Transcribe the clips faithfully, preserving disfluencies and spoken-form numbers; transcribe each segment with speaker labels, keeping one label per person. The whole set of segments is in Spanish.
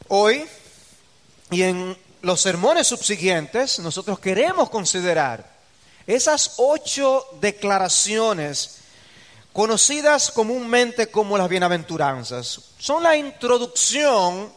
Speaker 1: Hoy y en los sermones subsiguientes nosotros queremos considerar esas ocho declaraciones conocidas comúnmente como las bienaventuranzas. Son la introducción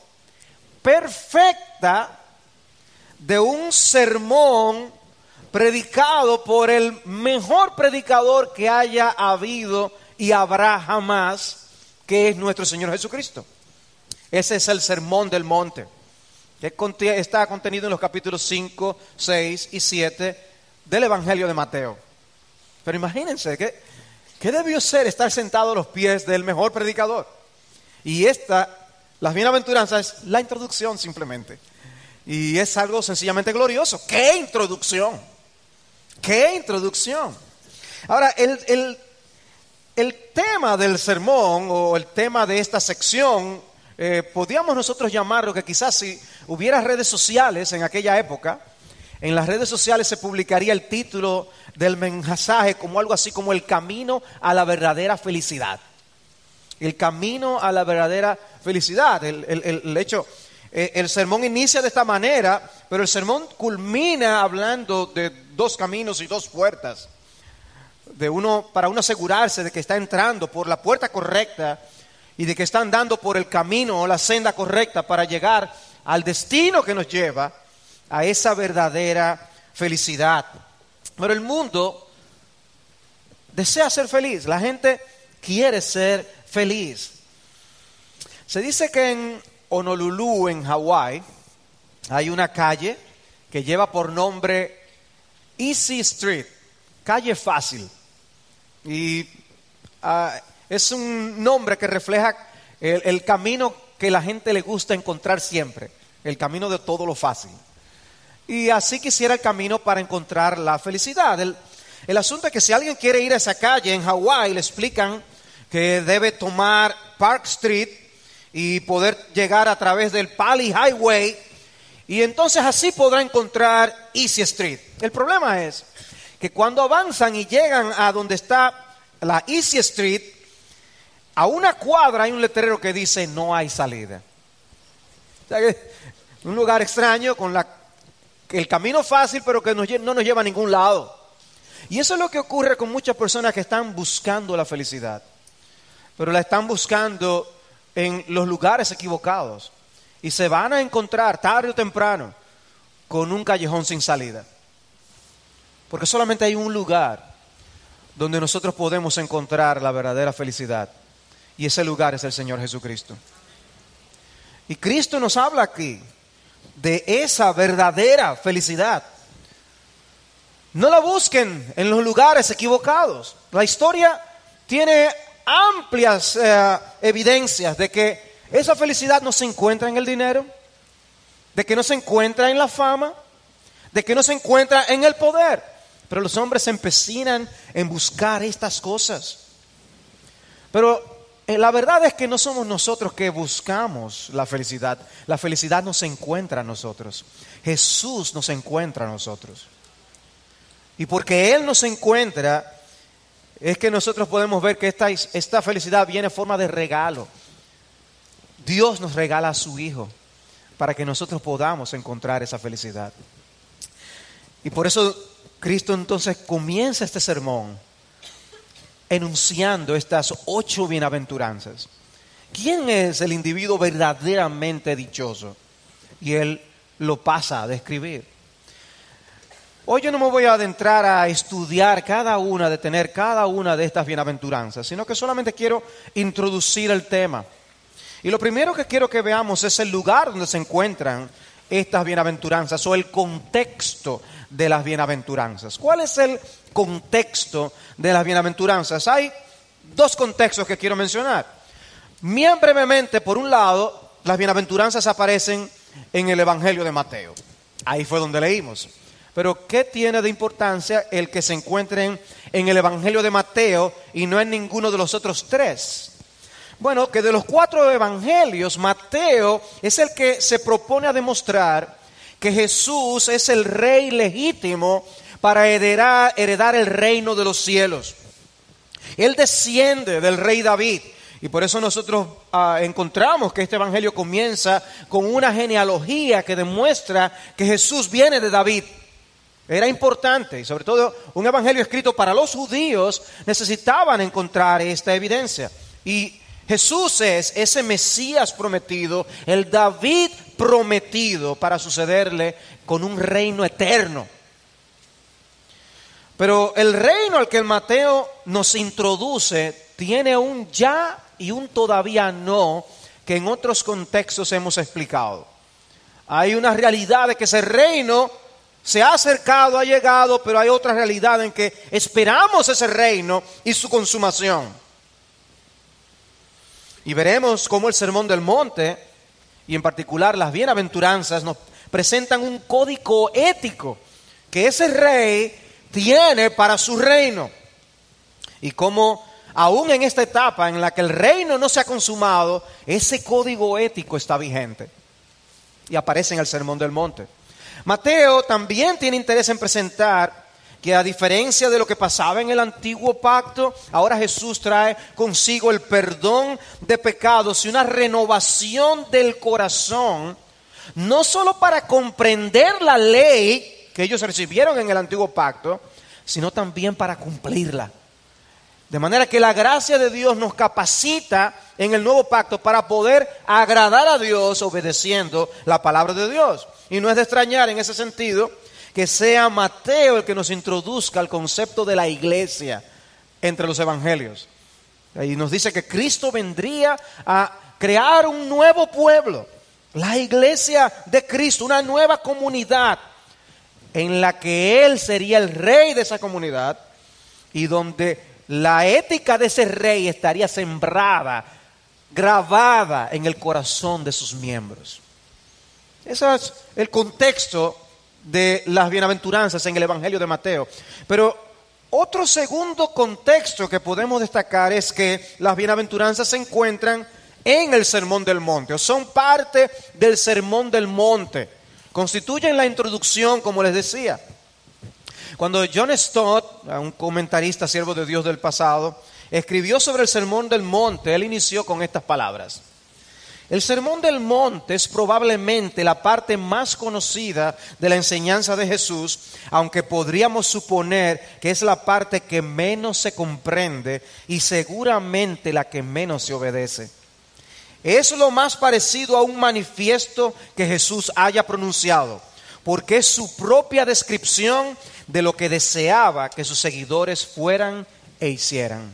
Speaker 1: perfecta de un sermón predicado por el mejor predicador que haya habido y habrá jamás, que es nuestro Señor Jesucristo. Ese es el Sermón del Monte, que está contenido en los capítulos cinco, seis y siete del Evangelio de Mateo. Pero imagínense, ¿qué, qué debió ser estar sentado a los pies del mejor predicador? Y esta, las bienaventuranzas, es la introducción simplemente. Y es algo sencillamente glorioso. ¡Qué introducción! ¡Qué introducción! Ahora, el, el, el tema del sermón o el tema de esta sección, eh, podríamos nosotros llamarlo que quizás si hubiera redes sociales en aquella época, en las redes sociales se publicaría el título del mensaje como algo así como el camino a la verdadera felicidad. El camino a la verdadera felicidad. El, el, el, el hecho, eh, el sermón inicia de esta manera, pero el sermón culmina hablando de dos caminos y dos puertas. De uno, para uno asegurarse de que está entrando por la puerta correcta y de que está andando por el camino o la senda correcta para llegar al destino que nos lleva a esa verdadera felicidad. Pero el mundo desea ser feliz, la gente quiere ser feliz. Se dice que en Honolulu, en Hawái, hay una calle que lleva por nombre Easy Street, calle fácil. Y uh, es un nombre que refleja el, el camino que la gente le gusta encontrar siempre, el camino de todo lo fácil. Y así quisiera el camino para encontrar la felicidad. El, el asunto es que si alguien quiere ir a esa calle en Hawái, le explican que debe tomar Park Street y poder llegar a través del Pali Highway, y entonces así podrá encontrar Easy Street. El problema es que cuando avanzan y llegan a donde está la Easy Street, a una cuadra hay un letrero que dice no hay salida. O sea, que un lugar extraño con la, el camino fácil, pero que no, no nos lleva a ningún lado. Y eso es lo que ocurre con muchas personas que están buscando la felicidad, pero la están buscando en los lugares equivocados y se van a encontrar tarde o temprano con un callejón sin salida. Porque solamente hay un lugar donde nosotros podemos encontrar la verdadera felicidad, y ese lugar es el Señor Jesucristo. Y Cristo nos habla aquí de esa verdadera felicidad. No la busquen en los lugares equivocados. La historia tiene amplias eh, evidencias de que esa felicidad no se encuentra en el dinero, de que no se encuentra en la fama, de que no se encuentra en el poder. Pero los hombres se empecinan en buscar estas cosas. Pero eh, la verdad es que no somos nosotros que buscamos la felicidad. La felicidad no se encuentra en nosotros. Jesús nos encuentra a nosotros. Y porque Él nos encuentra, es que nosotros podemos ver que esta, esta felicidad viene en forma de regalo. Dios nos regala a su Hijo para que nosotros podamos encontrar esa felicidad. Y por eso Cristo entonces comienza este sermón enunciando estas ocho bienaventuranzas. ¿Quién es el individuo verdaderamente dichoso? Y Él lo pasa a describir. Hoy yo no me voy a adentrar a estudiar cada una, de tener cada una de estas bienaventuranzas, sino que solamente quiero introducir el tema. Y lo primero que quiero que veamos es el lugar donde se encuentran estas bienaventuranzas o el contexto de las bienaventuranzas. ¿Cuál es el contexto de las bienaventuranzas? Hay dos contextos que quiero mencionar. Bien brevemente, por un lado, las bienaventuranzas aparecen en el Evangelio de Mateo. Ahí fue donde leímos. Pero ¿qué tiene de importancia el que se encuentren en el Evangelio de Mateo y no en ninguno de los otros tres? Bueno, que de los cuatro evangelios, Mateo es el que se propone a demostrar que Jesús es el rey legítimo para heredar, heredar el reino de los cielos. Él desciende del rey David Y por eso nosotros uh, encontramos que este evangelio comienza con una genealogía que demuestra que Jesús viene de David. Era importante, y sobre todo un evangelio escrito para los judíos necesitaban encontrar esta evidencia. Y Jesús es ese Mesías prometido, el David prometido para sucederle con un reino eterno. Pero el reino al que el Mateo nos introduce tiene un ya y un todavía no que en otros contextos hemos explicado. Hay una realidad de que ese reino se ha acercado, ha llegado, pero hay otra realidad en que esperamos ese reino y su consumación. Y veremos cómo el Sermón del Monte, y en particular las bienaventuranzas, nos presentan un código ético que ese rey tiene para su reino. Y cómo aún en esta etapa en la que el reino no se ha consumado, ese código ético está vigente. Y aparece en el Sermón del Monte. Mateo también tiene interés en presentar que a diferencia de lo que pasaba en el antiguo pacto, ahora Jesús trae consigo el perdón de pecados y una renovación del corazón, no solo para comprender la ley que ellos recibieron en el antiguo pacto, sino también para cumplirla. De manera que la gracia de Dios nos capacita en el nuevo pacto para poder agradar a Dios obedeciendo la palabra de Dios. Y no es de extrañar en ese sentido que sea Mateo el que nos introduzca al concepto de la iglesia entre los evangelios. Y nos dice que Cristo vendría a crear un nuevo pueblo, la iglesia de Cristo, una nueva comunidad en la que Él sería el rey de esa comunidad y donde la ética de ese rey estaría sembrada, grabada en el corazón de sus miembros. Ese es el contexto de las bienaventuranzas en el Evangelio de Mateo. Pero otro segundo contexto que podemos destacar es que las bienaventuranzas se encuentran en el Sermón del Monte, o son parte del Sermón del Monte. Constituyen la introducción, como les decía. Cuando John Stott, un comentarista siervo de Dios del pasado, escribió sobre el Sermón del Monte, él inició con estas palabras. El Sermón del Monte es probablemente la parte más conocida de la enseñanza de Jesús, aunque podríamos suponer que es la parte que menos se comprende y seguramente la que menos se obedece. Es lo más parecido a un manifiesto que Jesús haya pronunciado, porque es su propia descripción de lo que deseaba que sus seguidores fueran e hicieran.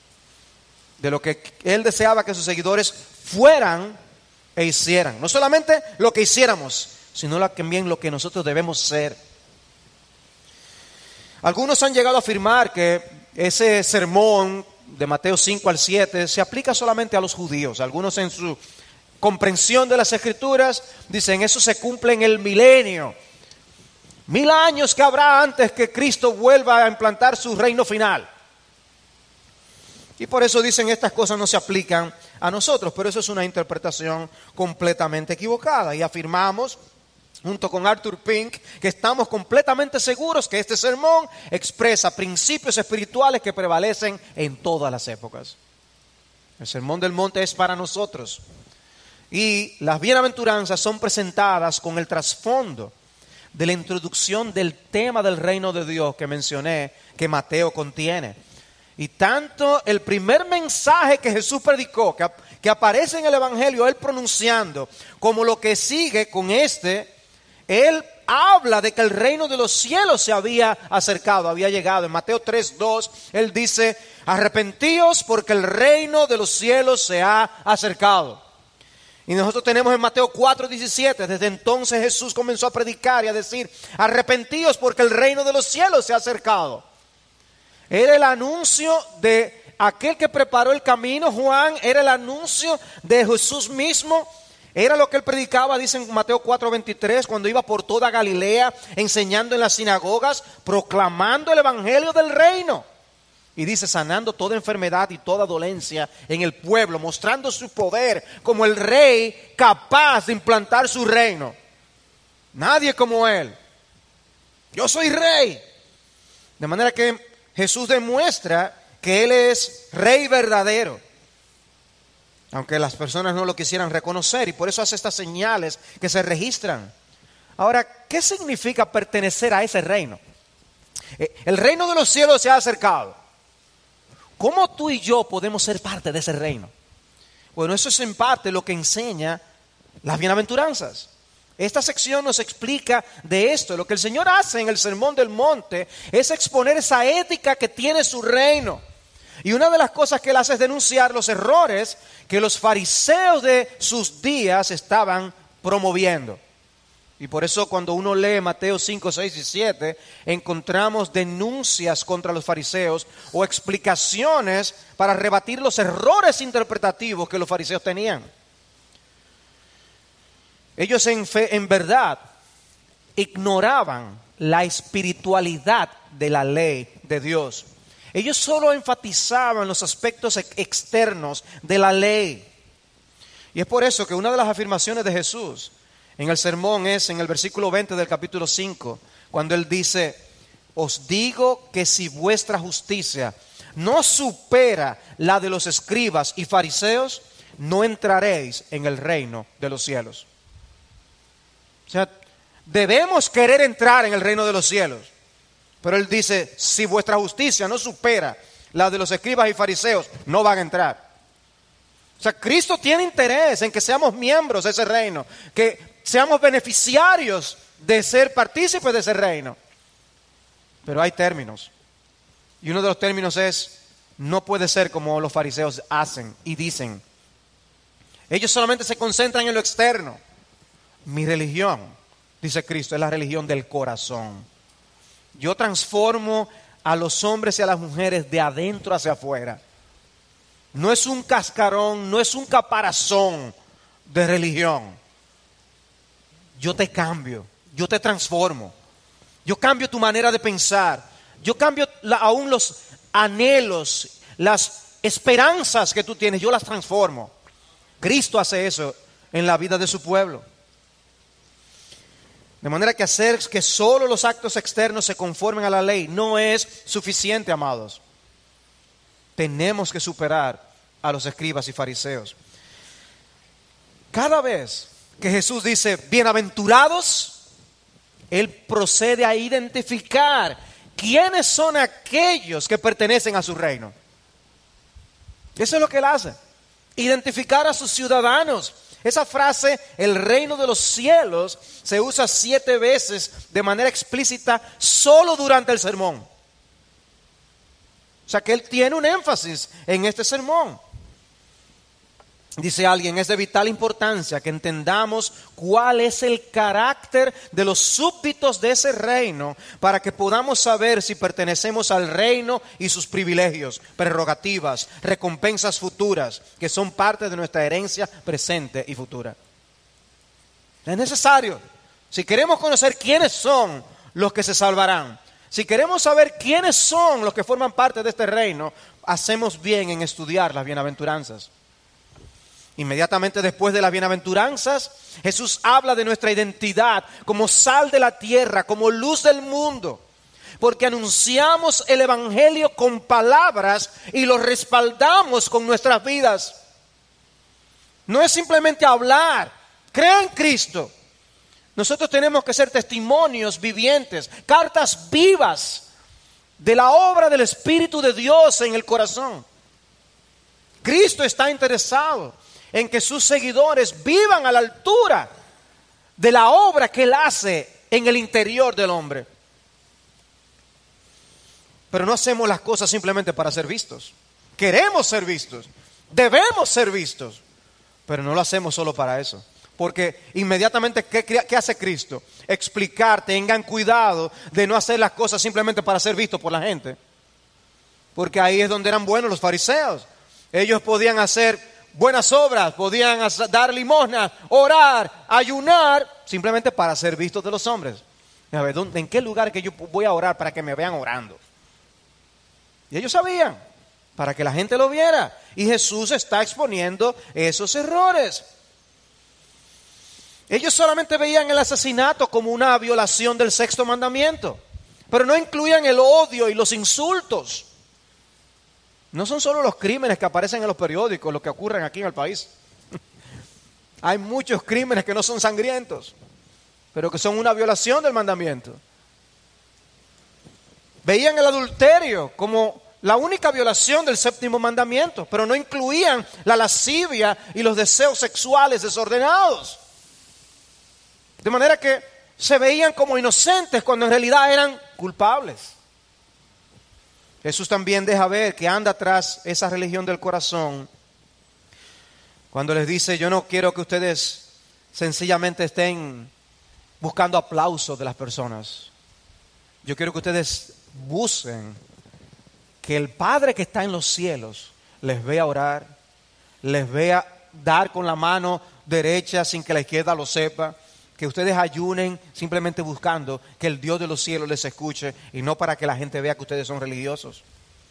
Speaker 1: De lo que él deseaba que sus seguidores fueran e hicieran. No solamente lo que hiciéramos, sino también lo que nosotros debemos ser. Algunos han llegado a afirmar que ese sermón de Mateo cinco al siete se aplica solamente a los judíos. Algunos en su comprensión de las Escrituras dicen eso se cumple en el milenio. Mil años que habrá antes que Cristo vuelva a implantar su reino final. Y por eso dicen estas cosas no se aplican a nosotros, pero eso es una interpretación completamente equivocada. Y afirmamos, junto con Arthur Pink, que estamos completamente seguros que este sermón expresa principios espirituales que prevalecen en todas las épocas. El Sermón del Monte es para nosotros. Y las bienaventuranzas son presentadas con el trasfondo de la introducción del tema del reino de Dios que mencioné, que Mateo contiene. Y tanto el primer mensaje que Jesús predicó, que, que aparece en el Evangelio, él pronunciando, como lo que sigue con este, él habla de que el reino de los cielos se había acercado, había llegado. En Mateo tres dos, él dice, arrepentíos porque el reino de los cielos se ha acercado. Y nosotros tenemos en Mateo cuatro diecisiete, desde entonces Jesús comenzó a predicar y a decir, arrepentíos porque el reino de los cielos se ha acercado. Era el anuncio de aquel que preparó el camino, Juan, era el anuncio de Jesús mismo, era lo que él predicaba, dice en Mateo cuatro veintitrés, cuando iba por toda Galilea, enseñando en las sinagogas, proclamando el evangelio del reino. Y dice, sanando toda enfermedad y toda dolencia en el pueblo, mostrando su poder como el rey capaz de implantar su reino. Nadie como él. Yo soy rey. De manera que Jesús demuestra que Él es rey verdadero. aunque las personas no lo quisieran reconocer, y por eso hace estas señales que se registran. Ahora, ¿qué significa pertenecer a ese reino? El reino de los cielos se ha acercado. ¿Cómo tú y yo podemos ser parte de ese reino? Bueno, eso es en parte lo que enseña las bienaventuranzas. Esta sección nos explica de esto. Lo que el Señor hace en el Sermón del Monte es exponer esa ética que tiene su reino. Y una de las cosas que Él hace es denunciar los errores que los fariseos de sus días estaban promoviendo. Y por eso cuando uno lee Mateo cinco, seis y siete, encontramos denuncias contra los fariseos o explicaciones para rebatir los errores interpretativos que los fariseos tenían. Ellos en, fe, en verdad ignoraban la espiritualidad de la ley de Dios. Ellos solo enfatizaban los aspectos externos de la ley. Y es por eso que una de las afirmaciones de Jesús en el sermón es en el versículo veinte del capítulo cinco, cuando Él dice: os digo que si vuestra justicia no supera la de los escribas y fariseos, no entraréis en el reino de los cielos. O sea, debemos querer entrar en el reino de los cielos. Pero Él dice, si vuestra justicia no supera la de los escribas y fariseos, no van a entrar. O sea, Cristo tiene interés en que seamos miembros de ese reino, que seamos beneficiarios de ser partícipes de ese reino. Pero hay términos. Y uno de los términos es, no puede ser como los fariseos hacen y dicen. Ellos solamente se concentran en lo externo. Mi religión, dice Cristo, es la religión del corazón. Yo transformo a los hombres y a las mujeres de adentro hacia afuera. No es un cascarón, no es un caparazón de religión. Yo te cambio, yo te transformo. Yo cambio tu manera de pensar. Yo cambio la, aún los anhelos, las esperanzas que tú tienes, yo las transformo. Cristo hace eso en la vida de su pueblo. De manera que hacer que solo los actos externos se conformen a la ley no es suficiente, amados. Tenemos que superar a los escribas y fariseos. Cada vez que Jesús dice bienaventurados, Él procede a identificar quiénes son aquellos que pertenecen a su reino. Eso es lo que Él hace. Identificar a sus ciudadanos. Esa frase, el reino de los cielos, se usa siete veces de manera explícita solo durante el sermón. O sea que Él tiene un énfasis en este sermón. Dice alguien, es de vital importancia que entendamos cuál es el carácter de los súbditos de ese reino para que podamos saber si pertenecemos al reino y sus privilegios, prerrogativas, recompensas futuras, que son parte de nuestra herencia presente y futura. Es necesario, si queremos conocer quiénes son los que se salvarán, si queremos saber quiénes son los que forman parte de este reino, hacemos bien en estudiar las bienaventuranzas. Inmediatamente después de las bienaventuranzas, Jesús habla de nuestra identidad como sal de la tierra, como luz del mundo, porque anunciamos el evangelio con palabras y lo respaldamos con nuestras vidas. No es simplemente hablar, crea en Cristo. Nosotros tenemos que ser testimonios vivientes, cartas vivas de la obra del Espíritu de Dios en el corazón. Cristo está interesado en que sus seguidores vivan a la altura de la obra que Él hace en el interior del hombre. Pero no hacemos las cosas simplemente para ser vistos. Queremos ser vistos, debemos ser vistos, pero no lo hacemos solo para eso. Porque inmediatamente, ¿qué, qué hace Cristo? Explicar, tengan cuidado de no hacer las cosas simplemente para ser vistos por la gente. Porque ahí es donde eran buenos los fariseos. Ellos podían hacer buenas obras, podían dar limosna, orar, ayunar, simplemente para ser vistos de los hombres. A ver, ¿en qué lugar que yo voy a orar para que me vean orando? Y ellos sabían, para que la gente lo viera. Y Jesús está exponiendo esos errores. Ellos solamente veían el asesinato como una violación del sexto mandamiento, pero no incluían el odio y los insultos. No son solo los crímenes que aparecen en los periódicos, los que ocurren aquí en el país. Hay muchos crímenes que no son sangrientos, pero que son una violación del mandamiento. Veían el adulterio como la única violación del séptimo mandamiento, pero no incluían la lascivia y los deseos sexuales desordenados. De manera que se veían como inocentes cuando en realidad eran culpables. Jesús también deja ver que anda tras esa religión del corazón cuando les dice: yo no quiero que ustedes sencillamente estén buscando aplausos de las personas. Yo quiero que ustedes busquen que el Padre que está en los cielos les vea orar, les vea dar con la mano derecha sin que la izquierda lo sepa, que ustedes ayunen simplemente buscando que el Dios de los cielos les escuche y no para que la gente vea que ustedes son religiosos.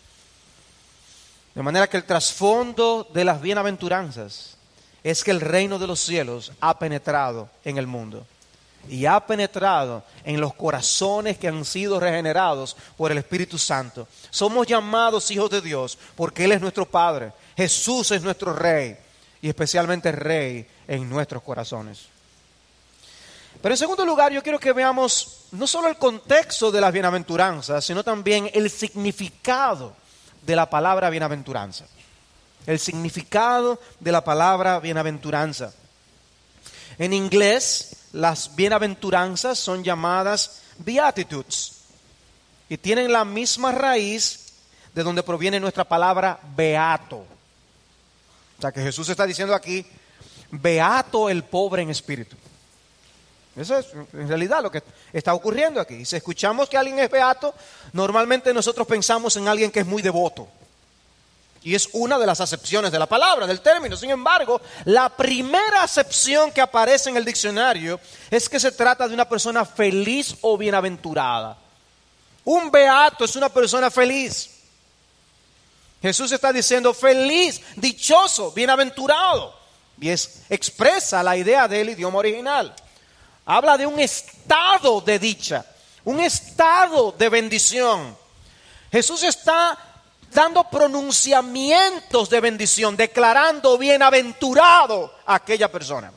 Speaker 1: De manera que el trasfondo de las bienaventuranzas es que el reino de los cielos ha penetrado en el mundo y ha penetrado en los corazones que han sido regenerados por el Espíritu Santo. Somos llamados hijos de Dios porque Él es nuestro Padre, Jesús es nuestro Rey y especialmente Rey en nuestros corazones. Pero en segundo lugar, yo quiero que veamos no solo el contexto de las bienaventuranzas, sino también el significado de la palabra bienaventuranza. El significado de la palabra bienaventuranza. En inglés, las bienaventuranzas son llamadas beatitudes y tienen la misma raíz de donde proviene nuestra palabra beato. O sea que Jesús está diciendo aquí: beato el pobre en espíritu. Eso es en realidad lo que está ocurriendo aquí. Si escuchamos que alguien es beato, normalmente nosotros pensamos en alguien que es muy devoto. Y es una de las acepciones de la palabra, del término. Sin embargo, la primera acepción que aparece en el diccionario es que se trata de una persona feliz o bienaventurada. Un beato es una persona feliz. Jesús está diciendo feliz, dichoso, bienaventurado. Y es, expresa la idea del idioma original. Habla de un estado de dicha, un estado de bendición. Jesús está dando pronunciamientos de bendición, declarando bienaventurado a aquella persona.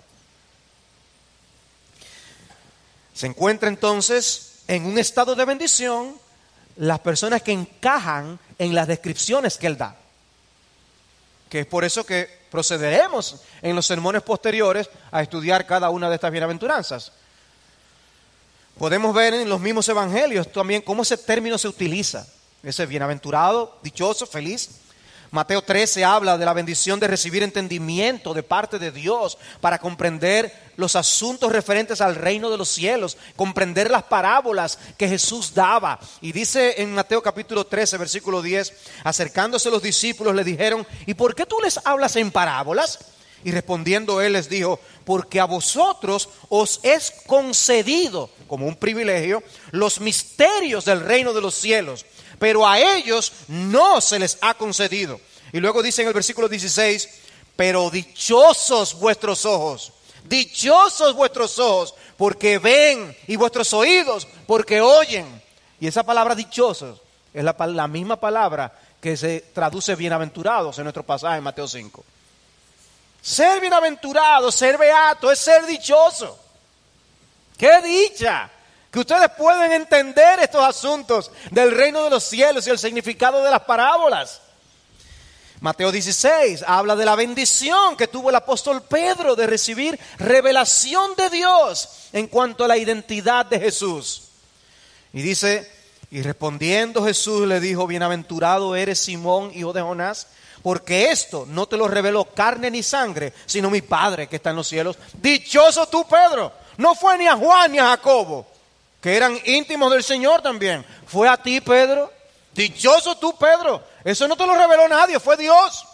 Speaker 1: Se encuentra entonces en un estado de bendición las personas que encajan en las descripciones que Él da. Que es por eso que procederemos en los sermones posteriores a estudiar cada una de estas bienaventuranzas. Podemos ver en los mismos evangelios también cómo ese término se utiliza. Ese bienaventurado, dichoso, feliz. Mateo trece habla de la bendición de recibir entendimiento de parte de Dios para comprender los asuntos referentes al reino de los cielos, comprender las parábolas que Jesús daba. Y dice en Mateo capítulo trece, versículo diez, acercándose los discípulos le dijeron: ¿y por qué tú les hablas en parábolas? Y respondiendo Él les dijo: porque a vosotros os es concedido, como un privilegio, los misterios del reino de los cielos, pero a ellos no se les ha concedido. Y luego dice en el versículo dieciséis: pero dichosos vuestros ojos, dichosos vuestros ojos, porque ven, y vuestros oídos, porque oyen. Y esa palabra dichosos es la, la misma palabra que se traduce bienaventurados en nuestro pasaje en Mateo cinco. Ser bienaventurado, ser beato, es ser dichoso. ¡Qué dicha! Que ustedes pueden entender estos asuntos del reino de los cielos y el significado de las parábolas. Mateo dieciséis habla de la bendición que tuvo el apóstol Pedro de recibir revelación de Dios en cuanto a la identidad de Jesús. Y dice: y respondiendo Jesús le dijo: bienaventurado eres Simón, hijo de Jonás, porque esto no te lo reveló carne ni sangre, sino mi Padre que está en los cielos. Dichoso tú, Pedro. No fue ni a Juan ni a Jacobo, que eran íntimos del Señor también. Fue a ti, Pedro. Dichoso tú, Pedro. Eso no te lo reveló nadie, fue Dios.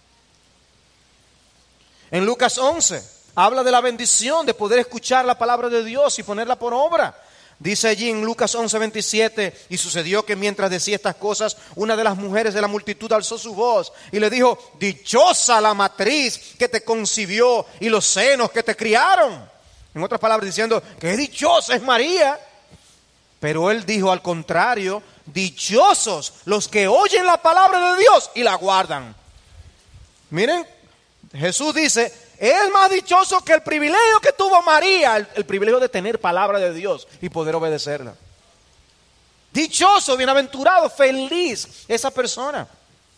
Speaker 1: En Lucas once habla de la bendición de poder escuchar la palabra de Dios y ponerla por obra. Dice allí en Lucas once, veintisiete: y sucedió que mientras decía estas cosas, una de las mujeres de la multitud alzó su voz y le dijo: dichosa la matriz que te concibió y los senos que te criaron. En otras palabras, diciendo que dichosa es María. Pero él dijo: al contrario, dichosos los que oyen la palabra de Dios y la guardan. Miren, Jesús dice, es más dichoso que el privilegio que tuvo María, el, el privilegio de tener palabra de Dios y poder obedecerla. Dichoso, bienaventurado, feliz esa persona.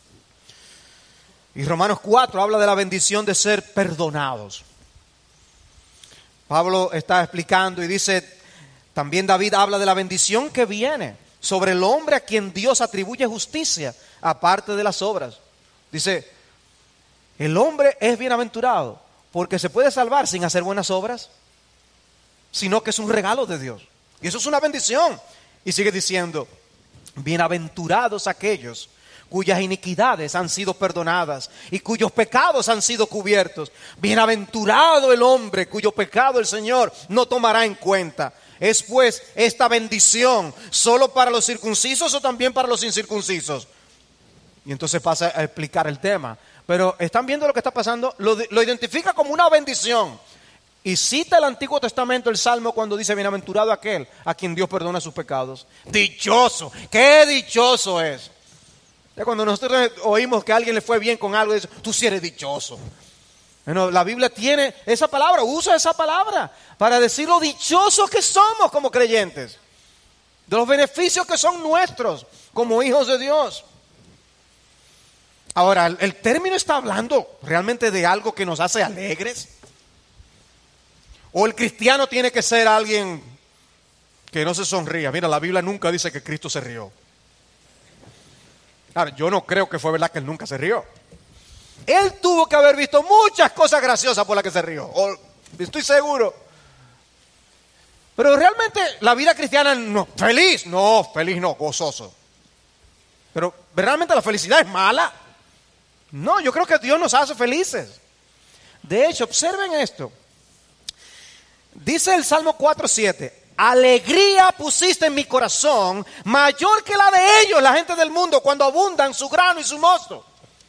Speaker 1: Y Romanos cuatro habla de la bendición de ser perdonados. Pablo está explicando y dice, también David habla de la bendición que viene sobre el hombre a quien Dios atribuye justicia, aparte de las obras. Dice, el hombre es bienaventurado porque se puede salvar sin hacer buenas obras, sino que es un regalo de Dios. Y eso es una bendición. Y sigue diciendo, bienaventurados aquellos cuyas iniquidades han sido perdonadas y cuyos pecados han sido cubiertos. Bienaventurado el hombre cuyo pecado el Señor no tomará en cuenta. ¿Es pues esta bendición solo para los circuncisos o también para los incircuncisos? Y entonces pasa a explicar el tema. Pero ¿están viendo lo que está pasando? Lo, lo identifica como una bendición. Y cita el Antiguo Testamento, el Salmo, cuando dice, bienaventurado aquel a quien Dios perdona sus pecados. Dichoso, qué dichoso es. Ya cuando nosotros oímos que a alguien le fue bien con algo, dice, tú sí eres dichoso. Bueno, la Biblia tiene esa palabra, usa esa palabra para decir lo dichosos que somos como creyentes. De los beneficios que son nuestros como hijos de Dios. Ahora, el, el término está hablando realmente de algo que nos hace alegres. O el cristiano tiene que ser alguien que no se sonría. Mira, la Biblia nunca dice que Cristo se rió. Ahora, yo no creo que fue verdad que él nunca se rió. Él tuvo que haber visto muchas cosas graciosas por las que se rió. O, estoy seguro. Pero realmente la vida cristiana no, feliz, no, feliz no, gozoso. Pero realmente la felicidad es mala. No, yo creo que Dios nos hace felices. De hecho, observen esto. Dice el Salmo cuatro siete, alegría pusiste en mi corazón, mayor que la de ellos, la gente del mundo, cuando abundan su grano y su mosto.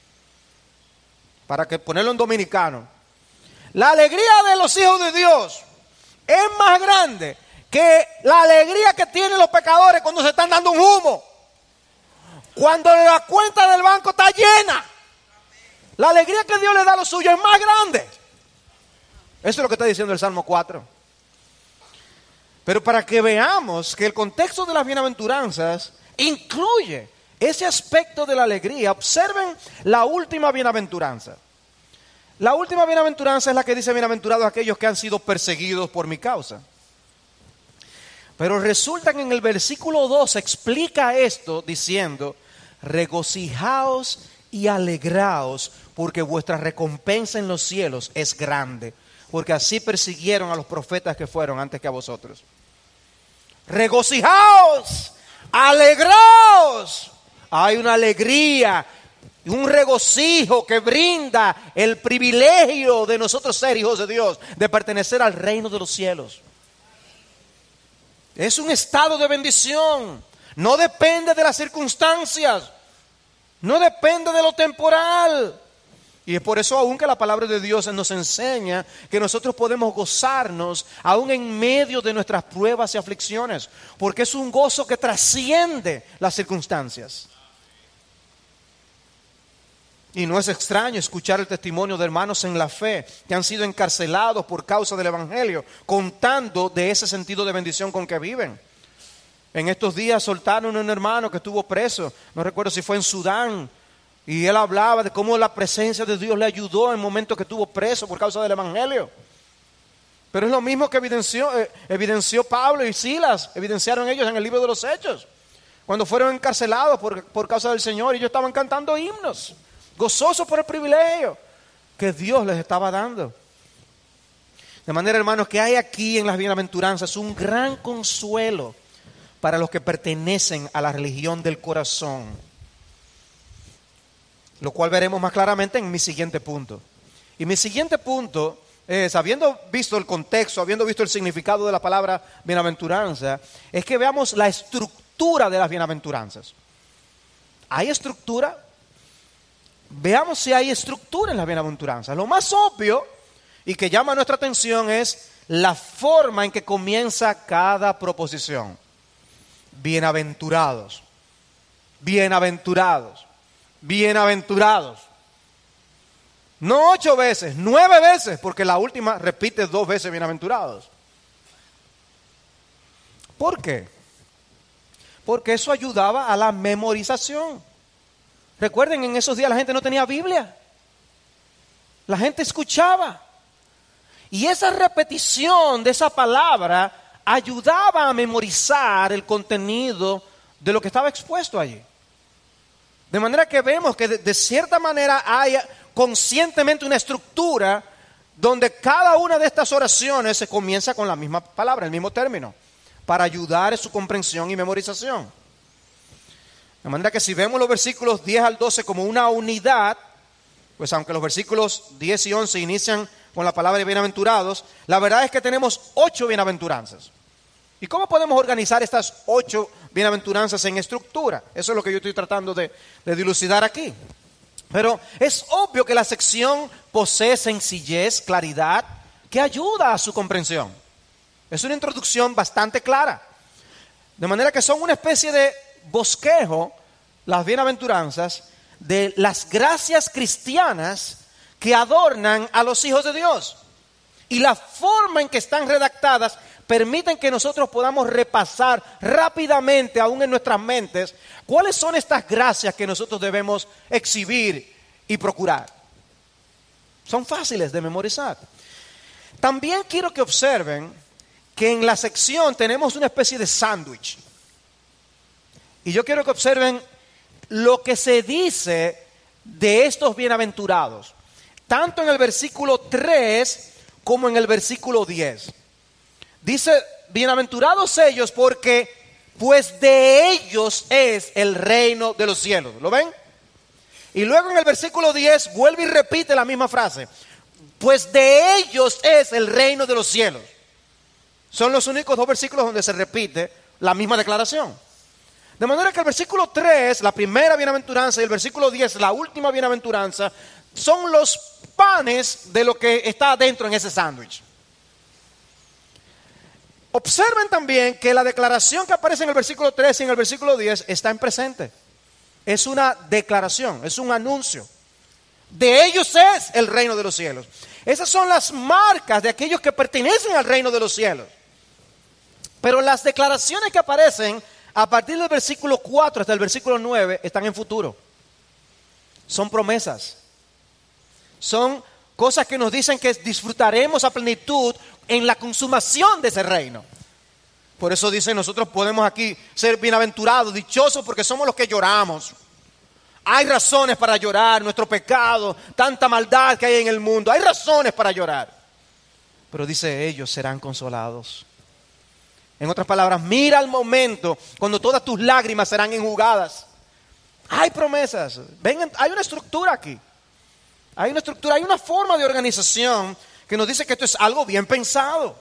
Speaker 1: Para que ponerlo en dominicano. La alegría de los hijos de Dios es más grande que la alegría que tienen los pecadores cuando se están dando un humo. Cuando la cuenta del banco está llena. La alegría que Dios le da a los suyos es más grande. Eso es lo que está diciendo el Salmo cuatro. Pero para que veamos que el contexto de las bienaventuranzas incluye ese aspecto de la alegría, observen la última bienaventuranza. La última bienaventuranza es la que dice, bienaventurados aquellos que han sido perseguidos por mi causa. Pero resulta que en el versículo dos explica esto diciendo, regocijaos y alegraos, porque vuestra recompensa en los cielos es grande, porque así persiguieron a los profetas que fueron antes que a vosotros. Regocijaos, alegraos. Hay una alegría, un regocijo que brinda el privilegio de nosotros ser hijos de Dios, de pertenecer al reino de los cielos. Es un estado de bendición, no depende de las circunstancias, no depende de lo temporal. Y es por eso aún que la palabra de Dios nos enseña que nosotros podemos gozarnos aún en medio de nuestras pruebas y aflicciones, porque es un gozo que trasciende las circunstancias. Y no es extraño escuchar el testimonio de hermanos en la fe que han sido encarcelados por causa del evangelio, contando de ese sentido de bendición con que viven. En estos días soltaron a un hermano que estuvo preso, no recuerdo si fue en Sudán, y él hablaba de cómo la presencia de Dios le ayudó en el momento que estuvo preso por causa del evangelio. Pero es lo mismo que evidenció, eh, evidenció Pablo y Silas, evidenciaron ellos en el libro de los Hechos, cuando fueron encarcelados por, por causa del Señor, y ellos estaban cantando himnos, gozosos por el privilegio que Dios les estaba dando. De manera, hermanos, que hay aquí en las bienaventuranzas un gran consuelo para los que pertenecen a la religión del corazón. Lo cual veremos más claramente en mi siguiente punto. Y mi siguiente punto es, habiendo visto el contexto, habiendo visto el significado de la palabra bienaventuranza, es que veamos la estructura de las bienaventuranzas. ¿Hay estructura? Veamos si hay estructura en las bienaventuranzas. Lo más obvio y que llama nuestra atención es la forma en que comienza cada proposición. Bienaventurados. bienaventurados, bienaventurados. No ocho veces, nueve veces, porque la última repite dos veces bienaventurados. ¿Por qué? Porque eso ayudaba a la memorización. Recuerden, en esos días la gente no tenía Biblia. La gente escuchaba. Y esa repetición de esa palabra ayudaba a memorizar el contenido de lo que estaba expuesto allí. De manera que vemos que de, de cierta manera hay conscientemente una estructura donde cada una de estas oraciones se comienza con la misma palabra, el mismo término, para ayudar en su comprensión y memorización. De manera que si vemos los versículos diez al doce como una unidad, pues aunque los versículos diez y once inician con la palabra bienaventurados, la verdad es que tenemos ocho bienaventuranzas. ¿Y cómo podemos organizar estas ocho bienaventuranzas en estructura? Eso es lo que yo estoy tratando de, de dilucidar aquí. Pero es obvio que la sección posee sencillez, claridad, que ayuda a su comprensión. Es una introducción bastante clara. De manera que son una especie de bosquejo, las bienaventuranzas, de las gracias cristianas que adornan a los hijos de Dios. Y la forma en que están redactadas permiten que nosotros podamos repasar rápidamente, aún en nuestras mentes, cuáles son estas gracias que nosotros debemos exhibir y procurar. Son fáciles de memorizar. También quiero que observen que en la sección tenemos una especie de sándwich. Y yo quiero que observen lo que se dice de estos bienaventurados, tanto en el versículo tres como en el versículo diez. Dice, bienaventurados ellos porque pues de ellos es el reino de los cielos. ¿Lo ven? Y luego en el versículo diez vuelve y repite la misma frase. Pues de ellos es el reino de los cielos. Son los únicos dos versículos donde se repite la misma declaración. De manera que el versículo tres, la primera bienaventuranza, y el versículo diez, la última bienaventuranza, son los panes de lo que está dentro en ese sándwich. Observen también que la declaración que aparece en el versículo tres y en el versículo diez está en presente. Es una declaración, es un anuncio. De ellos es el reino de los cielos. Esas son las marcas de aquellos que pertenecen al reino de los cielos. Pero las declaraciones que aparecen a partir del versículo cuatro hasta el versículo nueve están en futuro. Son promesas. Son cosas que nos dicen que disfrutaremos a plenitud en la consumación de ese reino. Por eso dice, nosotros podemos aquí ser bienaventurados, dichosos, porque somos los que lloramos. Hay razones para llorar, nuestro pecado, tanta maldad que hay en el mundo. Hay razones para llorar. Pero dice, ellos serán consolados. En otras palabras, mira el momento cuando todas tus lágrimas serán enjugadas. Hay promesas. Ven, hay una estructura aquí. Hay una estructura, hay una forma de organización que nos dice que esto es algo bien pensado.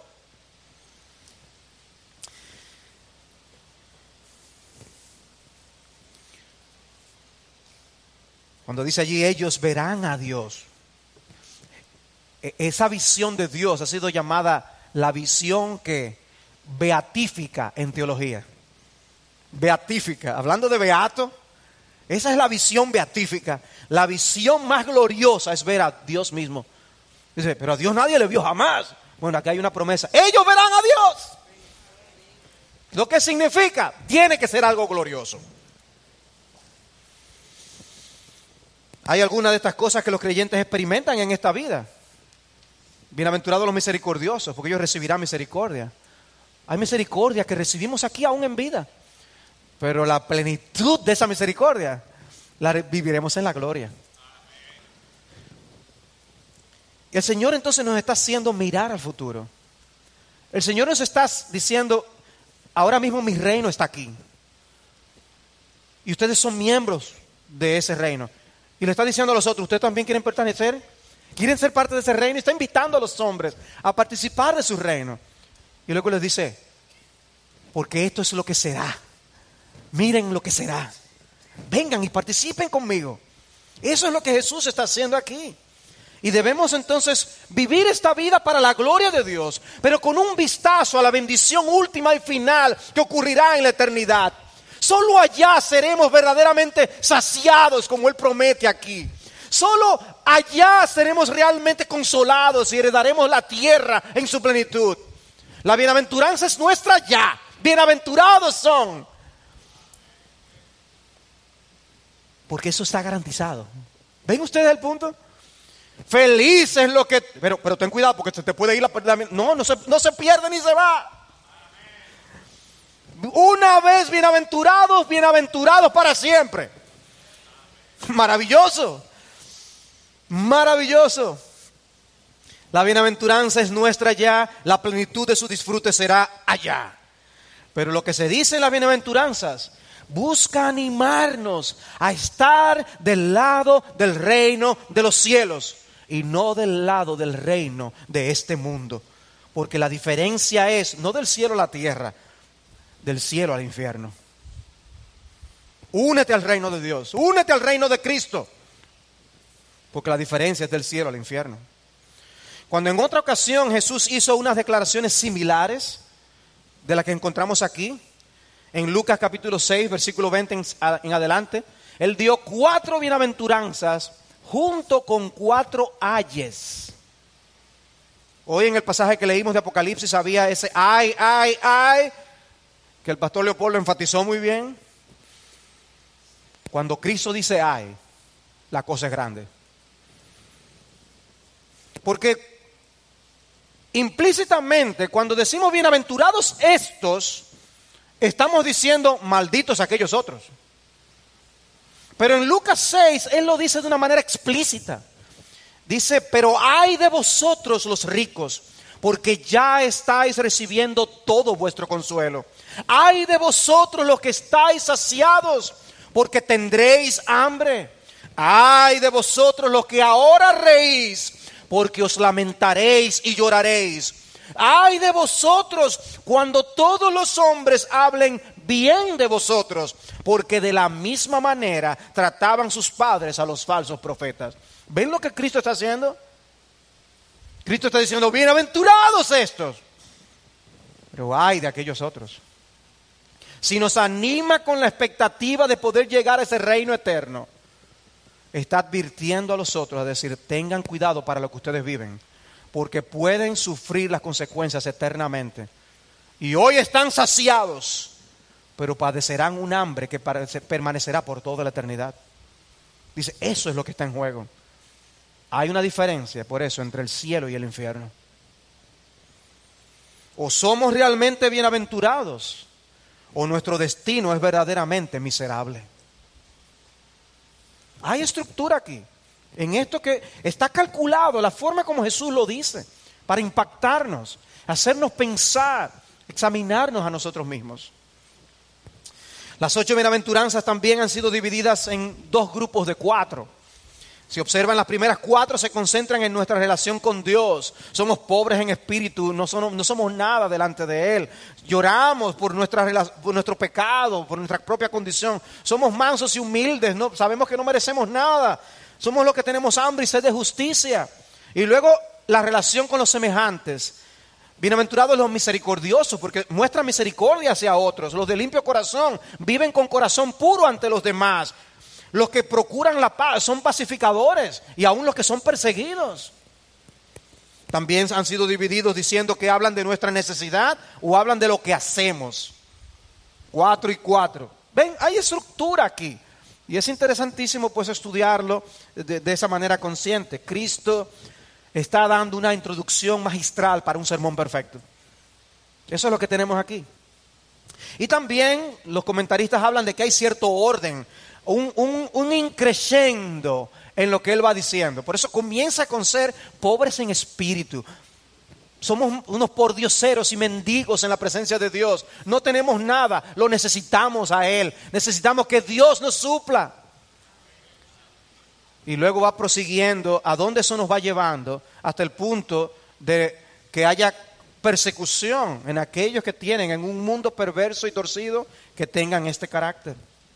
Speaker 1: Cuando dice allí, ellos verán a Dios. Esa visión de Dios ha sido llamada la visión que beatífica en teología. Beatífica, hablando de beato, esa es la visión beatífica. La visión más gloriosa es ver a Dios mismo. Dice, pero a Dios nadie le vio jamás. Bueno, aquí hay una promesa. Ellos verán a Dios. Lo que significa, tiene que ser algo glorioso. Hay algunas de estas cosas que los creyentes experimentan en esta vida. Bienaventurados los misericordiosos, porque ellos recibirán misericordia. Hay misericordia que recibimos aquí aún en vida. Pero la plenitud de esa misericordia la viviremos en la gloria. Y el Señor entonces nos está haciendo mirar al futuro. El Señor nos está diciendo, ahora mismo mi reino está aquí. Y ustedes son miembros de ese reino. Y le está diciendo a los otros, ¿ustedes también quieren pertenecer? ¿Quieren ser parte de ese reino? Y está invitando a los hombres a participar de su reino. Y luego les dice, porque esto es lo que será. Miren lo que será. Vengan y participen conmigo. Eso es lo que Jesús está haciendo aquí. Y debemos entonces vivir esta vida para la gloria de Dios, pero con un vistazo a la bendición última y final que ocurrirá en la eternidad. Solo allá seremos verdaderamente saciados, como Él promete aquí. Solo allá seremos realmente consolados y heredaremos la tierra en su plenitud. La bienaventuranza es nuestra ya. Bienaventurados son. Porque eso está garantizado. ¿Ven ustedes el punto? Feliz es lo que... Pero, pero ten cuidado porque se te puede ir la... No, no se, no se pierde ni se va. Una vez bienaventurados, bienaventurados para siempre. Maravilloso. Maravilloso. La bienaventuranza es nuestra ya, la plenitud de su disfrute será allá. Pero lo que se dice en las bienaventuranzas busca animarnos a estar del lado del reino de los cielos y no del lado del reino de este mundo. Porque la diferencia es no del cielo a la tierra, del cielo al infierno. Únete al reino de Dios, únete al reino de Cristo. Porque la diferencia es del cielo al infierno. Cuando en otra ocasión Jesús hizo unas declaraciones similares de las que encontramos aquí, en Lucas capítulo seis, versículo veinte en, en adelante, Él dio cuatro bienaventuranzas junto con cuatro ayes. Hoy en el pasaje que leímos de Apocalipsis había ese ay, ay, ay, que el pastor Leopoldo enfatizó muy bien. Cuando Cristo dice ay, la cosa es grande. Porque implícitamente cuando decimos bienaventurados estos, estamos diciendo malditos aquellos otros. Pero en Lucas seis, Él lo dice de una manera explícita. Dice, pero ay de vosotros los ricos, porque ya estáis recibiendo todo vuestro consuelo. Ay de vosotros los que estáis saciados, porque tendréis hambre. Ay de vosotros los que ahora reís, porque os lamentaréis y lloraréis. Ay de vosotros cuando todos los hombres hablen bien de vosotros, porque de la misma manera trataban sus padres a los falsos profetas. ¿Ven lo que Cristo está haciendo? Cristo está diciendo, bienaventurados estos, pero ay de aquellos otros. Si nos anima con la expectativa de poder llegar a ese reino eterno, está advirtiendo a los otros a decir, tengan cuidado para lo que ustedes viven, porque pueden sufrir las consecuencias eternamente. Y hoy están saciados, pero padecerán un hambre que permanecerá por toda la eternidad. Dice, eso es lo que está en juego. Hay una diferencia, por eso, entre el cielo y el infierno. O somos realmente bienaventurados, o nuestro destino es verdaderamente miserable. Hay estructura aquí, en esto que está calculado, la forma como Jesús lo dice, para impactarnos, hacernos pensar, examinarnos a nosotros mismos. Las ocho bienaventuranzas también han sido divididas en dos grupos de cuatro. Si observan, las primeras cuatro se concentran en nuestra relación con Dios. Somos pobres en espíritu, no somos, no somos nada delante de Él. Lloramos por, nuestra, por nuestro pecado, por nuestra propia condición. Somos mansos y humildes, no, sabemos que no merecemos nada. Somos los que tenemos hambre y sed de justicia. Y luego la relación con los semejantes. Bienaventurados los misericordiosos, porque muestran misericordia hacia otros. Los de limpio corazón viven con corazón puro ante los demás. Los que procuran la paz son pacificadores, y aún los que son perseguidos. También han sido divididos diciendo que hablan de nuestra necesidad o hablan de lo que hacemos. Cuatro y cuatro. Ven, hay estructura aquí. Y es interesantísimo pues estudiarlo de, de esa manera consciente. Cristo está dando una introducción magistral para un sermón perfecto. Eso es lo que tenemos aquí. Y también los comentaristas hablan de que hay cierto orden, un, un, un increciendo en lo que él va diciendo. Por eso comienza con ser pobres en espíritu. Somos unos pordioseros y mendigos en la presencia de Dios. No tenemos nada, lo necesitamos a Él. Necesitamos que Dios nos supla. Y luego va prosiguiendo a dónde eso nos va llevando hasta el punto de que haya persecución en aquellos que tienen en un mundo perverso y torcido que tengan este carácter.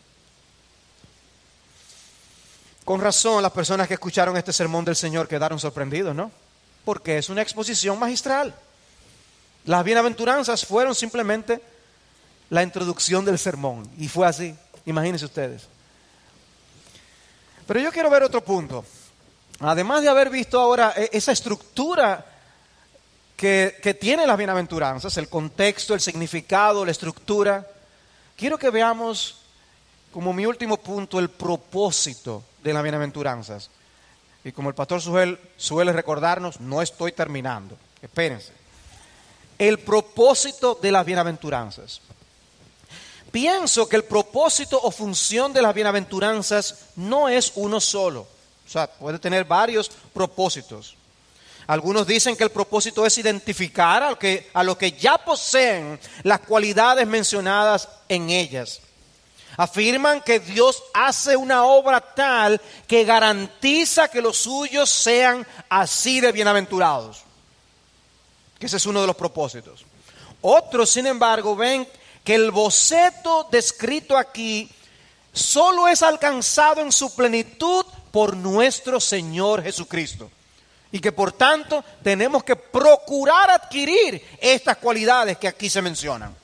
Speaker 1: Con razón las personas que escucharon este sermón del Señor quedaron sorprendidos, ¿no? Porque es una exposición magistral. Las bienaventuranzas fueron simplemente la introducción del sermón. Y fue así, imagínense ustedes. Pero yo quiero ver otro punto. Además de haber visto ahora esa estructura que, que tiene las bienaventuranzas, el contexto, el significado, la estructura, quiero que veamos como mi último punto el propósito de las bienaventuranzas. Y como el pastor Suel suele recordarnos, no estoy terminando, espérense. El propósito de las bienaventuranzas. Pienso que el propósito o función de las bienaventuranzas no es uno solo. O sea, puede tener varios propósitos. Algunos dicen que el propósito es identificar a lo que, a lo que ya poseen las cualidades mencionadas en ellas. Afirman que Dios hace una obra tal que garantiza que los suyos sean así de bienaventurados. Que ese es uno de los propósitos. Otros, sin embargo, ven que el boceto descrito aquí solo es alcanzado en su plenitud por nuestro Señor Jesucristo. Y que por tanto tenemos que procurar adquirir estas cualidades que aquí se mencionan.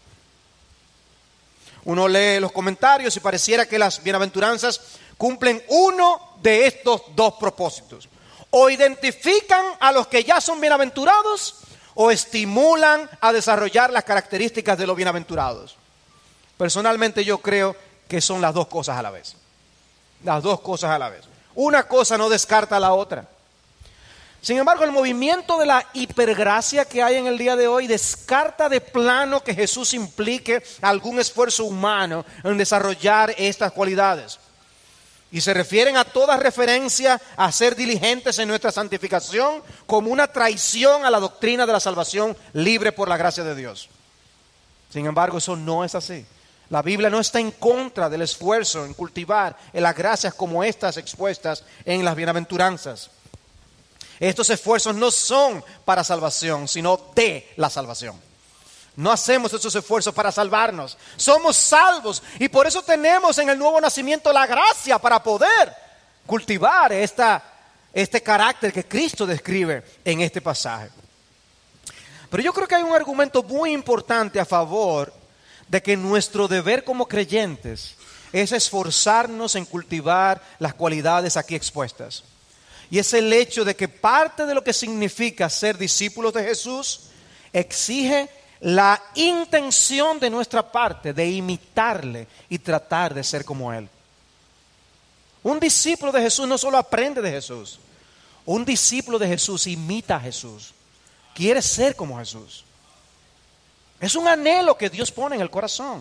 Speaker 1: Uno lee los comentarios y pareciera que las bienaventuranzas cumplen uno de estos dos propósitos. O identifican a los que ya son bienaventurados o estimulan a desarrollar las características de los bienaventurados. Personalmente yo creo que son las dos cosas a la vez. Las dos cosas a la vez. Una cosa no descarta a la otra. Sin embargo, el movimiento de la hipergracia que hay en el día de hoy descarta de plano que Jesús implique algún esfuerzo humano en desarrollar estas cualidades. Y se refieren a toda referencia a ser diligentes en nuestra santificación como una traición a la doctrina de la salvación libre por la gracia de Dios. Sin embargo, eso no es así. La Biblia no está en contra del esfuerzo en cultivar en las gracias como estas expuestas en las bienaventuranzas. Estos esfuerzos no son para salvación, sino de la salvación. No hacemos esos esfuerzos para salvarnos. Somos salvos y por eso tenemos en el nuevo nacimiento la gracia para poder cultivar esta, este carácter que Cristo describe en este pasaje. Pero yo creo que hay un argumento muy importante a favor de que nuestro deber como creyentes es esforzarnos en cultivar las cualidades aquí expuestas. Y es el hecho de que parte de lo que significa ser discípulos de Jesús exige la intención de nuestra parte de imitarle y tratar de ser como Él. Un discípulo de Jesús no solo aprende de Jesús, un discípulo de Jesús imita a Jesús, quiere ser como Jesús. Es un anhelo que Dios pone en el corazón.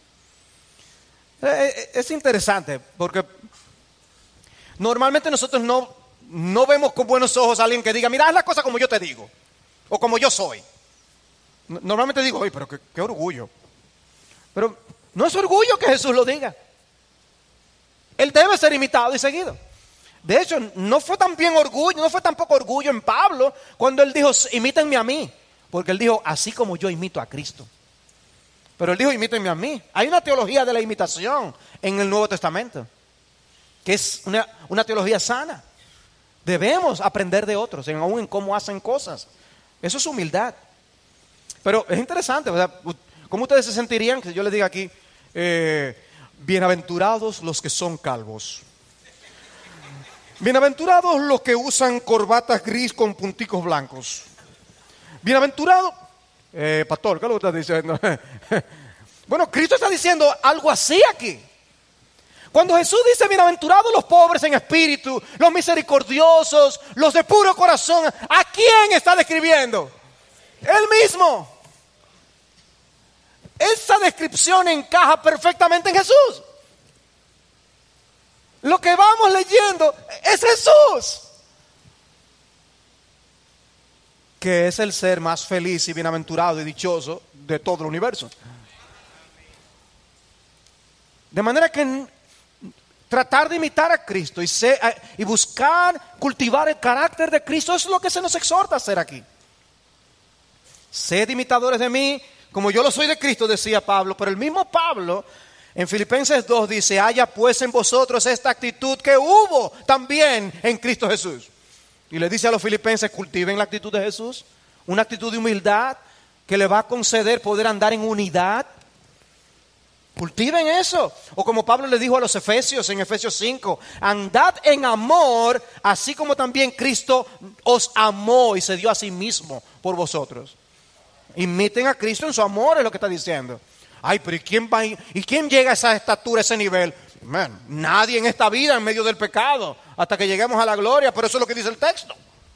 Speaker 1: Es interesante porque normalmente nosotros no No vemos con buenos ojos a alguien que diga, mira, haz la cosa como yo te digo, o como yo soy. Normalmente digo, oye, pero qué, qué orgullo. Pero no es orgullo que Jesús lo diga. Él debe ser imitado y seguido. De hecho, no fue tan bien orgullo, no fue tampoco orgullo en Pablo cuando él dijo, imítenme a mí. Porque él dijo, así como yo imito a Cristo. Pero él dijo, imítenme a mí. Hay una teología de la imitación en el Nuevo Testamento, que es una, una teología sana. Debemos aprender de otros, en, aún en cómo hacen cosas. Eso es humildad. Pero es interesante, ¿verdad? ¿Cómo ustedes se sentirían si yo les diga aquí, eh, bienaventurados los que son calvos? Bienaventurados los que usan corbatas gris con punticos blancos. Bienaventurados, eh, pastor, ¿qué es lo que estás diciendo? Bueno, Cristo está diciendo algo así aquí. Cuando Jesús dice bienaventurados los pobres en espíritu, los misericordiosos, los de puro corazón, ¿a quién está describiendo? Él mismo. Esa descripción encaja perfectamente en Jesús. Lo que vamos leyendo es Jesús, que es el ser más feliz y bienaventurado y dichoso de todo el universo. De manera que tratar de imitar a Cristo y, ser, y buscar cultivar el carácter de Cristo es lo que se nos exhorta a hacer aquí. Sed imitadores de mí, como yo lo soy de Cristo, decía Pablo. Pero el mismo Pablo en Filipenses dos dice, haya pues en vosotros esta actitud que hubo también en Cristo Jesús. Y le dice a los filipenses, cultiven la actitud de Jesús, una actitud de humildad que le va a conceder poder andar en unidad. Cultiven eso. O como Pablo le dijo a los Efesios en Efesios cinco, andad en amor, así como también Cristo os amó y se dio a sí mismo por vosotros. Imiten a Cristo en su amor, es lo que está diciendo. Ay, pero ¿y quién va, y quién llega a esa estatura, a ese nivel? Man, nadie en esta vida en medio del pecado, hasta que lleguemos a la gloria. Pero eso es lo que dice el texto.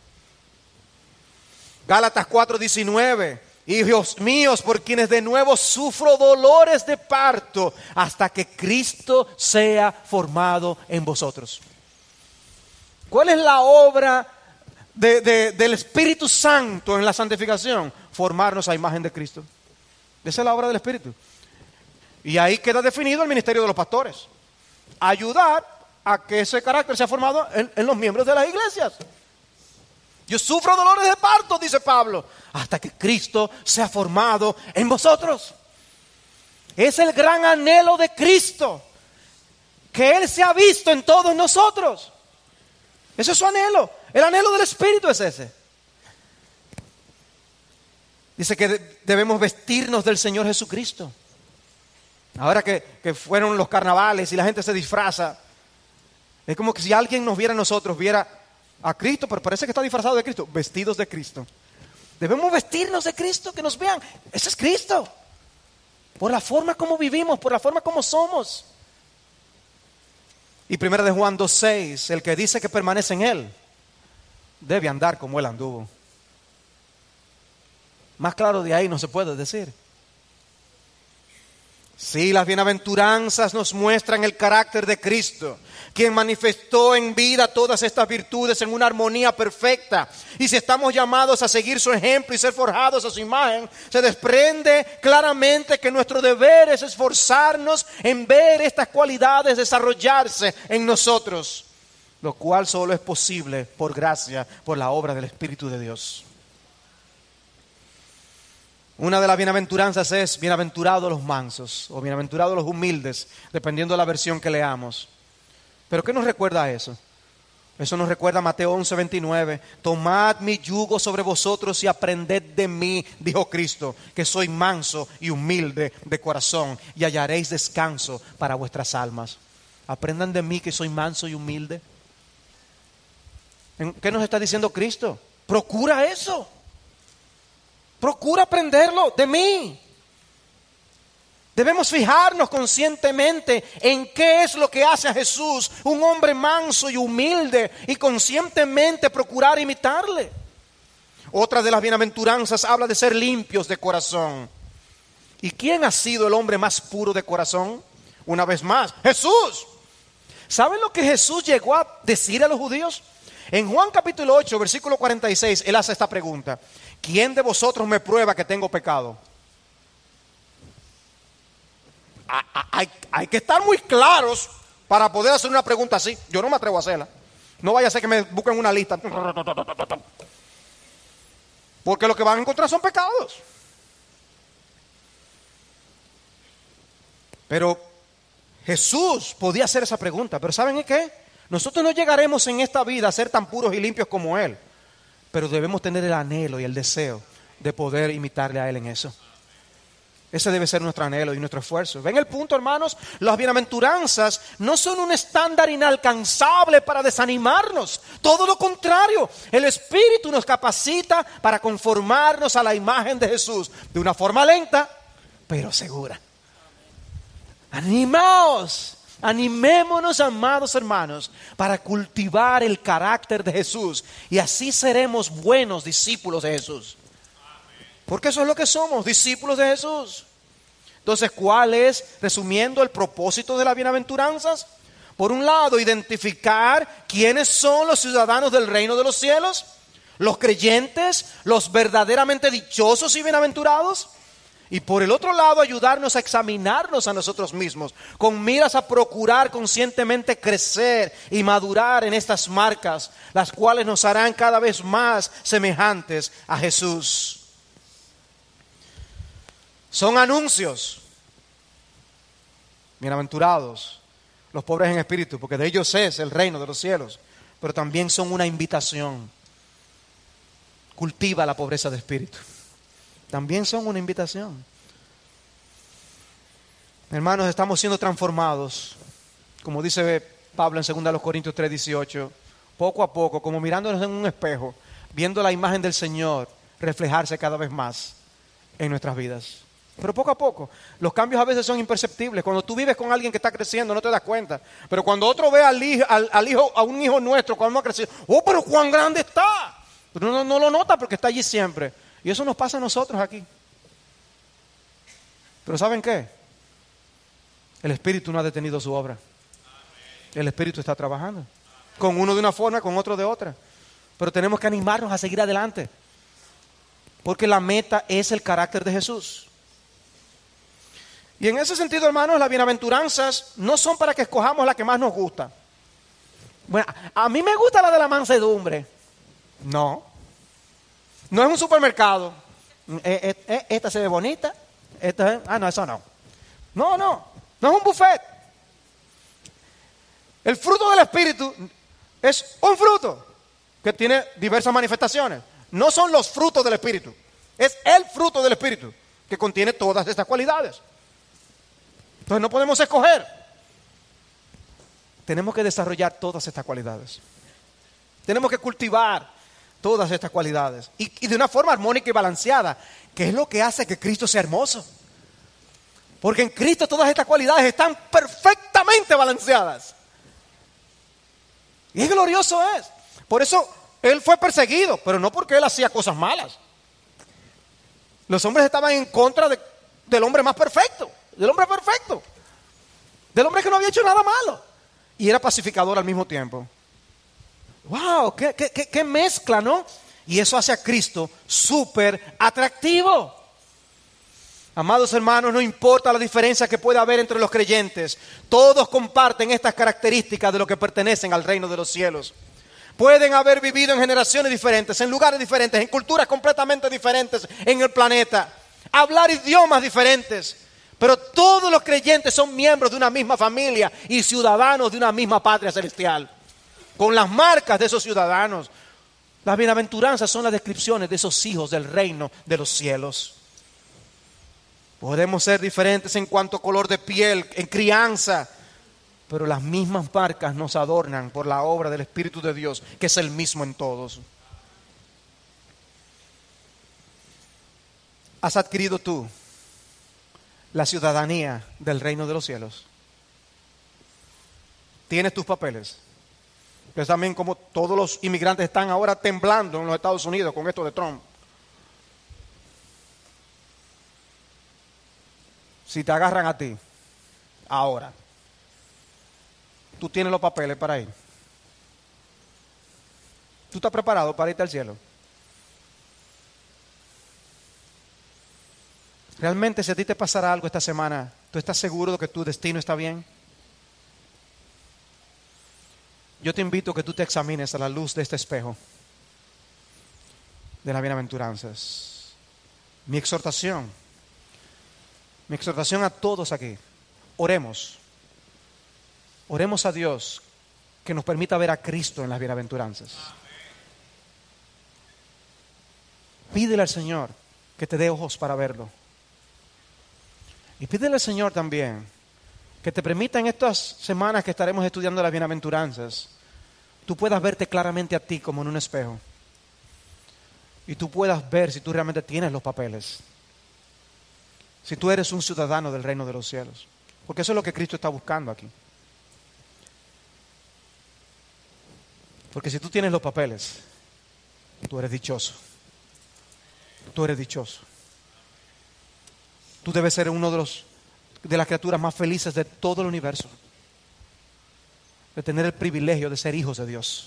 Speaker 1: Gálatas cuatro diecinueve. Hijos míos, por quienes de nuevo sufro dolores de parto, hasta que Cristo sea formado en vosotros. ¿Cuál es la obra de, de, del Espíritu Santo en la santificación? Formarnos a imagen de Cristo. Esa es la obra del Espíritu. Y ahí queda definido el ministerio de los pastores. Ayudar a que ese carácter sea formado en, en los miembros de las iglesias. Yo sufro dolores de parto, dice Pablo, hasta que Cristo sea formado en vosotros. Es el gran anhelo de Cristo, que Él se ha visto en todos nosotros. Ese es su anhelo. El anhelo del Espíritu es ese. Dice que de- debemos vestirnos del Señor Jesucristo. Ahora que, que fueron los carnavales y la gente se disfraza, es como que si alguien nos viera a nosotros, viera a Cristo, pero parece que está disfrazado de Cristo, vestidos de Cristo. Debemos vestirnos de Cristo, que nos vean. Ese es Cristo. Por la forma como vivimos, por la forma como somos. Y primera de Juan dos seis, el que dice que permanece en Él, debe andar como Él anduvo. Más claro de ahí no se puede decir. Sí, las bienaventuranzas nos muestran el carácter de Cristo, quien manifestó en vida todas estas virtudes en una armonía perfecta. Y si estamos llamados a seguir su ejemplo y ser forjados a su imagen, se desprende claramente que nuestro deber es esforzarnos en ver estas cualidades desarrollarse en nosotros, lo cual solo es posible por gracia, por la obra del Espíritu de Dios. Una de las bienaventuranzas es bienaventurados los mansos o bienaventurados los humildes, dependiendo de la versión que leamos. ¿Pero qué nos recuerda eso? Eso nos recuerda a Mateo once veintinueve. Tomad mi yugo sobre vosotros y aprended de mí, dijo Cristo, que soy manso y humilde de corazón, y hallaréis descanso para vuestras almas. Aprendan de mí que soy manso y humilde. ¿Qué nos está diciendo Cristo? Procura eso. Procura aprenderlo de mí. Debemos fijarnos conscientemente en qué es lo que hace a Jesús, un hombre manso y humilde, y conscientemente procurar imitarle. Otra de las bienaventuranzas habla de ser limpios de corazón. ¿Y quién ha sido el hombre más puro de corazón? Una vez más, Jesús. ¿Saben lo que Jesús llegó a decir a los judíos? En Juan capítulo ocho, versículo cuarenta y seis, Él hace esta pregunta: ¿quién de vosotros me prueba que tengo pecado? Hay, hay que estar muy claros para poder hacer una pregunta así. Yo no me atrevo a hacerla. No vaya a ser que me busquen una lista. Porque lo que van a encontrar son pecados. Pero Jesús podía hacer esa pregunta. Pero ¿saben qué? Nosotros no llegaremos en esta vida a ser tan puros y limpios como Él. Pero debemos tener el anhelo y el deseo de poder imitarle a Él en eso. Ese debe ser nuestro anhelo y nuestro esfuerzo. ¿Ven el punto, hermanos? Las bienaventuranzas no son un estándar inalcanzable para desanimarnos. Todo lo contrario, el Espíritu nos capacita para conformarnos a la imagen de Jesús de una forma lenta, pero segura. ¡Animaos! Animémonos, amados hermanos, para cultivar el carácter de Jesús, y así seremos buenos discípulos de Jesús. Porque eso es lo que somos, discípulos de Jesús. Entonces, ¿cuál es, resumiendo, el propósito de las bienaventuranzas? Por un lado, identificar quiénes son los ciudadanos del reino de los cielos, los creyentes, los verdaderamente dichosos y bienaventurados. Y por el otro lado, ayudarnos a examinarnos a nosotros mismos, con miras a procurar conscientemente crecer y madurar en estas marcas, las cuales nos harán cada vez más semejantes a Jesús. Son anuncios. Bienaventurados los pobres en espíritu, porque de ellos es el reino de los cielos. Pero también son una invitación. Cultiva la pobreza de espíritu. También son una invitación. Hermanos, estamos siendo transformados, como dice Pablo en segunda Corintios tres dieciocho, poco a poco, como mirándonos en un espejo, viendo la imagen del Señor reflejarse cada vez más en nuestras vidas. Pero poco a poco, los cambios a veces son imperceptibles. Cuando tú vives con alguien que está creciendo no te das cuenta. Pero cuando otro ve al hijo, al, al hijo, a un hijo nuestro cuando ha crecido, ¡oh, pero cuán grande está! Pero no, no lo nota porque está allí siempre. Y eso nos pasa a nosotros aquí. Pero ¿saben qué? El Espíritu no ha detenido su obra. El Espíritu está trabajando. Con uno de una forma, con otro de otra. Pero tenemos que animarnos a seguir adelante. Porque la meta es el carácter de Jesús. Y en ese sentido, hermanos, las bienaventuranzas no son para que escojamos la que más nos gusta. Bueno, a mí me gusta la de la mansedumbre. No. No es un supermercado. Eh, eh, eh, esta se ve bonita. Esta, ah, no, eso no. No, no. No es un buffet. El fruto del Espíritu es un fruto que tiene diversas manifestaciones. No son los frutos del Espíritu. Es el fruto del Espíritu que contiene todas estas cualidades. Entonces no podemos escoger. Tenemos que desarrollar todas estas cualidades. Tenemos que cultivar todas estas cualidades. Y, y de una forma armónica y balanceada, que es lo que hace que Cristo sea hermoso. Porque en Cristo todas estas cualidades están perfectamente balanceadas. Y es glorioso es. Por eso Él fue perseguido, pero no porque Él hacía cosas malas. Los hombres estaban en contra de, del hombre más perfecto. Del hombre perfecto. Del hombre que no había hecho nada malo. Y era pacificador al mismo tiempo. ¡Wow! ¡Qué, qué, qué, qué mezcla!, ¿no? Y eso hace a Cristo súper atractivo. Amados hermanos, no importa la diferencia que pueda haber entre los creyentes. Todos comparten estas características de lo que pertenecen al reino de los cielos. Pueden haber vivido en generaciones diferentes, en lugares diferentes, en culturas completamente diferentes en el planeta. Hablar idiomas diferentes. Pero todos los creyentes son miembros de una misma familia y ciudadanos de una misma patria celestial. Con las marcas de esos ciudadanos. Las bienaventuranzas son las descripciones de esos hijos del reino de los cielos. Podemos ser diferentes en cuanto a color de piel, en crianza, pero las mismas marcas nos adornan por la obra del Espíritu de Dios, que es el mismo en todos. ¿Has adquirido tú la ciudadanía del reino de los cielos? ¿Tienes tus papeles? Es también como todos los inmigrantes están ahora temblando en los Estados Unidos con esto de Trump. Si te agarran a ti, ahora, tú tienes los papeles para ir. ¿Tú estás preparado para irte al cielo? Realmente, si a ti te pasara algo esta semana, ¿tú estás seguro de que tu destino está bien? Yo te invito a que tú te examines a la luz de este espejo de las bienaventuranzas. Mi exhortación, mi exhortación a todos aquí, oremos. Oremos a Dios que nos permita ver a Cristo en las bienaventuranzas. Pídele al Señor que te dé ojos para verlo. Y pídele al Señor también que te permita en estas semanas que estaremos estudiando las bienaventuranzas, tú puedas verte claramente a ti como en un espejo. Y tú puedas ver si tú realmente tienes los papeles. Si tú eres un ciudadano del reino de los cielos. Porque eso es lo que Cristo está buscando aquí. Porque si tú tienes los papeles, tú eres dichoso. Tú eres dichoso. Tú debes ser uno de los de las criaturas más felices de todo el universo. De tener el privilegio de ser hijos de Dios.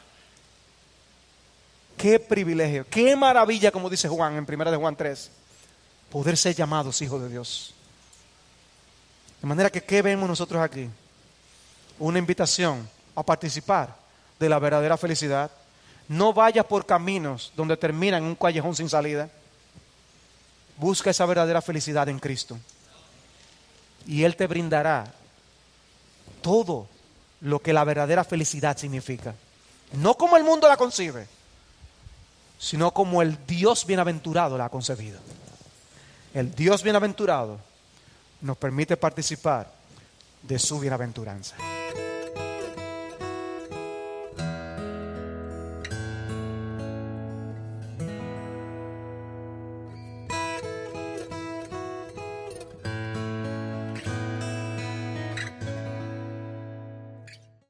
Speaker 1: Qué privilegio, qué maravilla, como dice Juan en primera de Juan tres, poder ser llamados hijos de Dios. De manera que, ¿qué vemos nosotros aquí? Una invitación a participar de la verdadera felicidad. No vayas por caminos donde terminan en un callejón sin salida. Busca esa verdadera felicidad en Cristo. Y Él te brindará todo lo que la verdadera felicidad significa. No como el mundo la concibe, sino como el Dios bienaventurado la ha concebido. El Dios bienaventurado nos permite participar de su bienaventuranza.